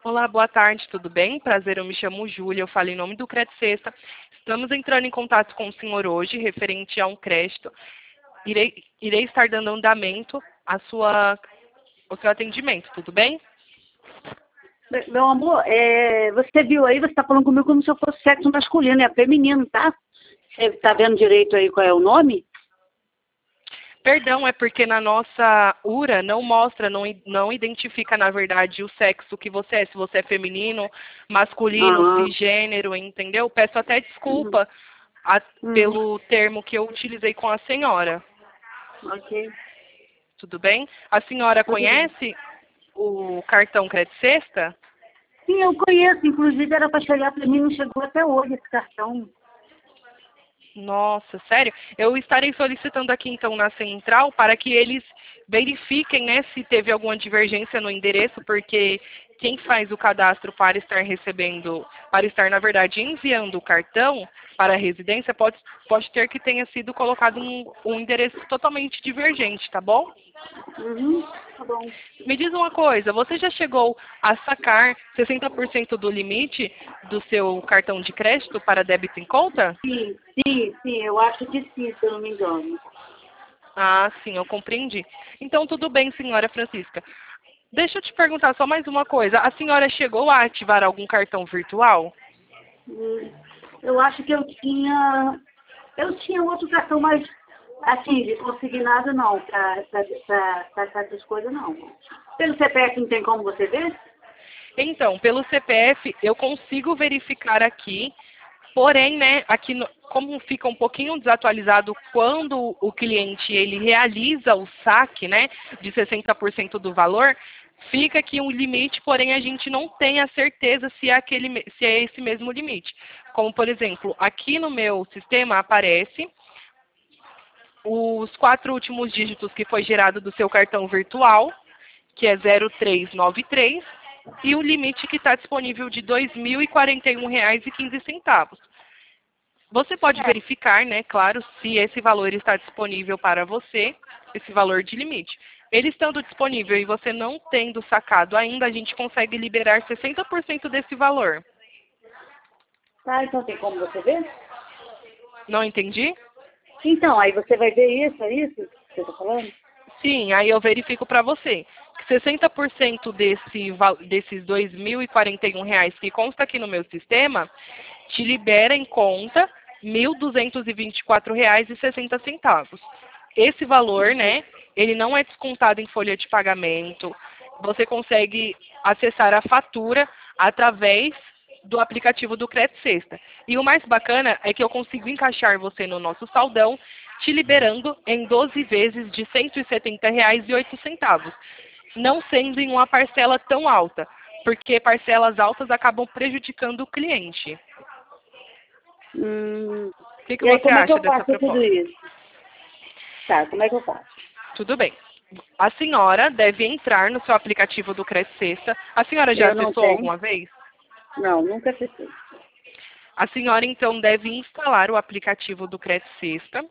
Olá, boa tarde, tudo bem? Prazer, eu me chamo Júlia, eu falo em nome do Crédito Sexta. Estamos entrando em contato com o senhor hoje, referente a um crédito. Irei estar dando andamento ao seu atendimento, tudo bem? Meu amor, você viu aí, você está falando comigo como se eu fosse sexo masculino, é feminino, tá? Você está vendo direito aí qual é o nome? Perdão, é porque na nossa URA não mostra, não identifica, na verdade, o sexo que você é, se você é feminino, masculino, Ah, cisgênero, entendeu? Peço até hum, desculpa hum, pelo termo que eu utilizei com a senhora. ok. Tudo bem? A senhora Tudo bem. conhece o cartão Crédito Sexta? Sim, eu conheço, inclusive era para chegar para mim, não chegou até hoje esse cartão. Nossa, sério? Eu estarei solicitando aqui então na central para que eles verifiquem, né, se teve alguma divergência no endereço, porque quem faz o cadastro para estar recebendo, para estar, na verdade, enviando o cartão para a residência, pode ter que tenha sido colocado um endereço totalmente divergente, tá bom? Uhum, tá bom. Me diz uma coisa, você já chegou a sacar 60% do limite do seu cartão de crédito para débito em conta? Sim, sim, sim, eu acho que sim, se eu não me engano. Ah, sim, eu compreendi. Então, tudo bem, senhora Francisca. Deixa eu te perguntar só mais uma coisa. A senhora chegou a ativar algum cartão virtual? Hum, eu acho que eu tinha outro cartão, mas assim, de consignado não, para essas coisas não. Pelo CPF não tem como você ver? Então, pelo CPF, eu consigo verificar aqui, porém, né, aqui como fica um pouquinho desatualizado quando o cliente ele realiza o saque, né, de 60% do valor, fica aqui um limite, porém a gente não tem a certeza se é esse mesmo limite. Como, por exemplo, aqui no meu sistema aparece os 4 últimos dígitos que foi gerado do seu cartão virtual, que é 0393, e o limite que está disponível de R$ 2.041,15. Você pode É. verificar, né, claro, se esse valor está disponível para você, esse valor de limite. Ele estando disponível e você não tendo sacado ainda, a gente consegue liberar 60% desse valor. Tá, então tem como você ver? Não entendi? Então, aí você vai ver isso, é isso que eu tô falando? Sim, aí eu verifico para você. 60% desses R$ 2.041 que consta aqui no meu sistema, te libera em conta R$ 1.224,60. Esse valor, né, ele não é descontado em folha de pagamento. Você consegue acessar a fatura através do aplicativo do Crédito Sexta. E o mais bacana é que eu consigo encaixar você no nosso saldão, te liberando em 12 vezes de R$ 170,08, não sendo em uma parcela tão alta, porque parcelas altas acabam prejudicando o cliente. O que E aí você como é que acha eu dessa faço tudo proposta? isso? Tá, como é que eu faço? Tudo bem. A senhora deve entrar no seu aplicativo do Crédito Sexta. A senhora já Eu não acessou tenho. alguma vez? Não, nunca acessei. A senhora, então, deve instalar o aplicativo do Crédito Sexta.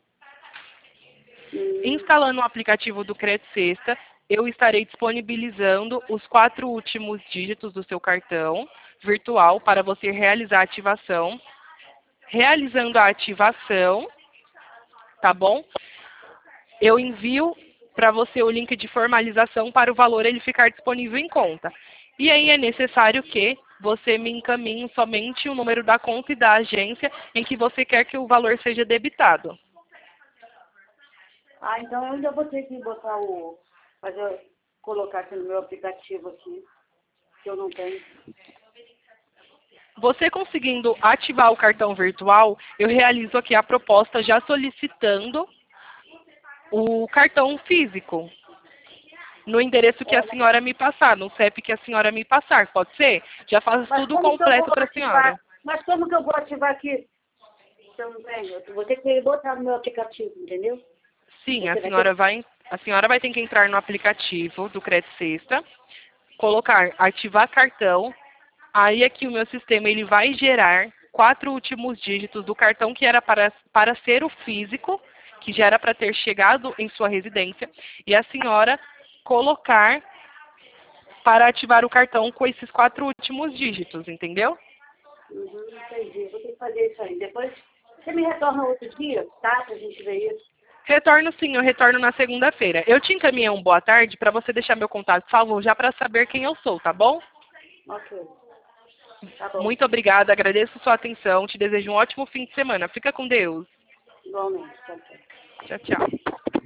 Hum, Instalando o aplicativo do Crédito Sexta, eu estarei disponibilizando os 4 últimos dígitos do seu cartão virtual para você realizar a ativação. Realizando a ativação, tá bom? Eu envio para você o link de formalização para o valor ele ficar disponível em conta. E aí é necessário que você me encaminhe somente o número da conta e da agência em que você quer que o valor seja debitado. então eu ainda vou ter que colocar aqui no meu aplicativo aqui, que eu não tenho. Você conseguindo ativar o cartão virtual, eu realizo aqui a proposta já solicitando o cartão físico no endereço que a senhora me passar, no CEP que a senhora me passar, pode ser? Já faço Mas tudo como que eu vou completo para a ativar? senhora. Mas como que eu vou ativar aqui? Se eu não tenho. Eu vou ter que botar no meu aplicativo, entendeu? Sim, Você vai ter. a senhora vai ter que entrar no aplicativo do Crédito Sexta, colocar ativar cartão, aí aqui o meu sistema ele vai gerar 4 últimos dígitos do cartão que era para ser o físico, que já era para ter chegado em sua residência, e a senhora colocar para ativar o cartão com esses 4 últimos dígitos, entendeu? Entendi. Vou ter que fazer isso aí. Depois você me retorna outro dia, tá? Pra gente ver isso. Retorno sim, eu retorno na segunda-feira. Eu te encaminhei um boa tarde para você deixar meu contato salvo já para saber quem eu sou, tá bom? Ok. Tá bom. Muito obrigada, agradeço sua atenção, te desejo um ótimo fim de semana. Fica com Deus. Igualmente. Tchau, tchau. Tchau, tchau.